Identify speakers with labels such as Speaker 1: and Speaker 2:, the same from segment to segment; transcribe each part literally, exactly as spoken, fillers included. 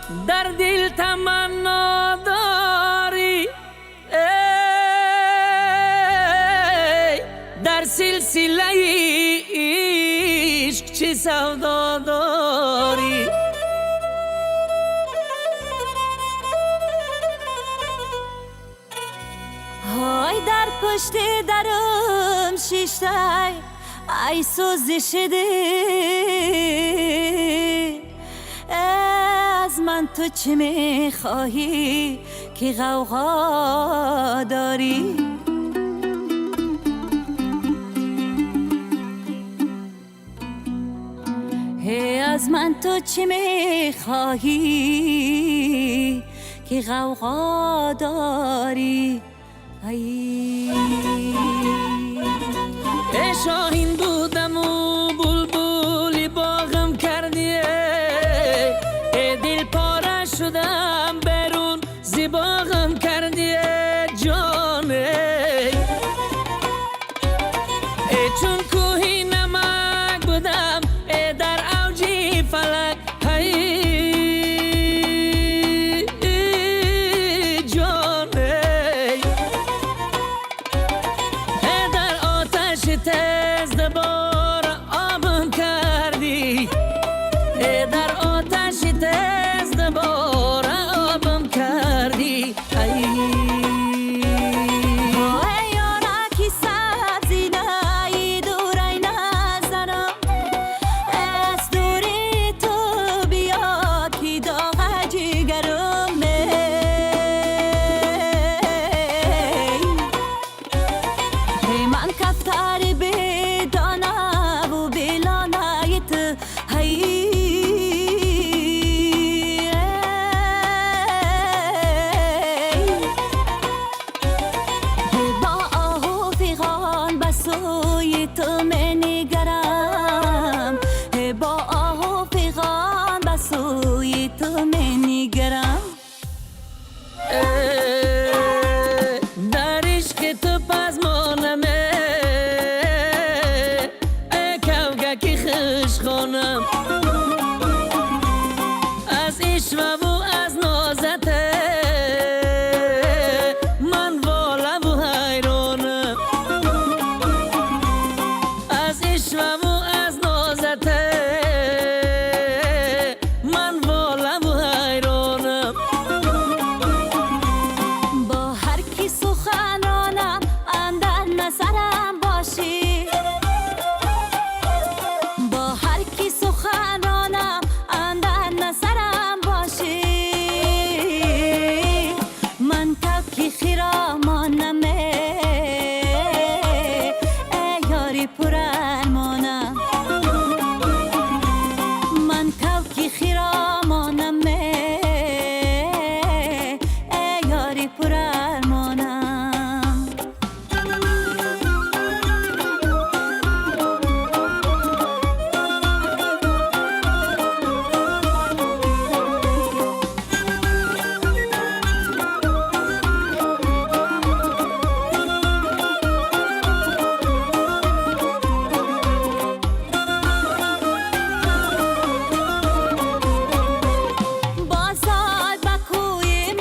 Speaker 1: در دل تمنا داری، ای در سلسله عشق چه سودا داری.
Speaker 2: های در پشت درم شیشتای ای سوزش دل، از من تو چه میخواهی که غوغا داری؟ هی از من تو چه میخواهی که غوغا داری؟ ای
Speaker 1: ای شاهین بودم و بلبلی باغم کردی، ای دل پاره شدم برون زیباغم کردی جان. ای چون کوهی نمک بودم ای در اوج فلک، ای جان. ای در آتش تز دبار آبم کردی، ای در آتش تز دبار آبم کردی. ای
Speaker 2: سوی تو می نگرم، با آه و فغان به سوی تو می نگرم.
Speaker 1: در عشق تو پزمانم، ای کوگکی خوش خانم، از عشق و از نازت من واله و حیرانم، از عشق و از نازت من واله و حیرانم.
Speaker 2: با هر کی سخنرانم اندر نظرم باشی، با هر کی سخنرانم اندر نظرم باشی. من تاکی خیرامانم ای یاری پر ارمانم، من تاکی خیرامانم ای یاری پر ارمانم. بازار با کوی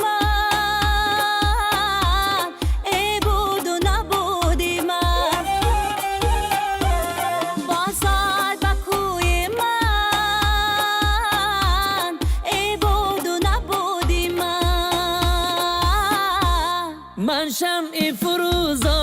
Speaker 2: من ای بود و نبودی من، بازار با کوی من ای بود و نبودی من.
Speaker 1: من شمع فروزان